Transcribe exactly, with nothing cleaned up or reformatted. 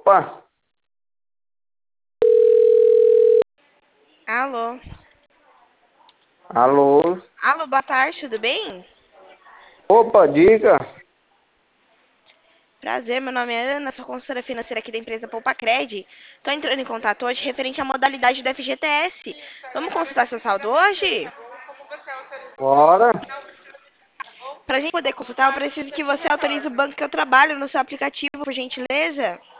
Opa, Alô? alô? Alô, boa tarde, tudo bem? Opa, diga. Prazer, meu nome é Ana, sou consultora financeira aqui da empresa Poupacred. Estou entrando em contato hoje referente à modalidade do F G T S. Vamos consultar seu saldo hoje? Bora. Para a gente poder consultar, eu preciso que você autorize o banco que eu trabalho no seu aplicativo, por gentileza.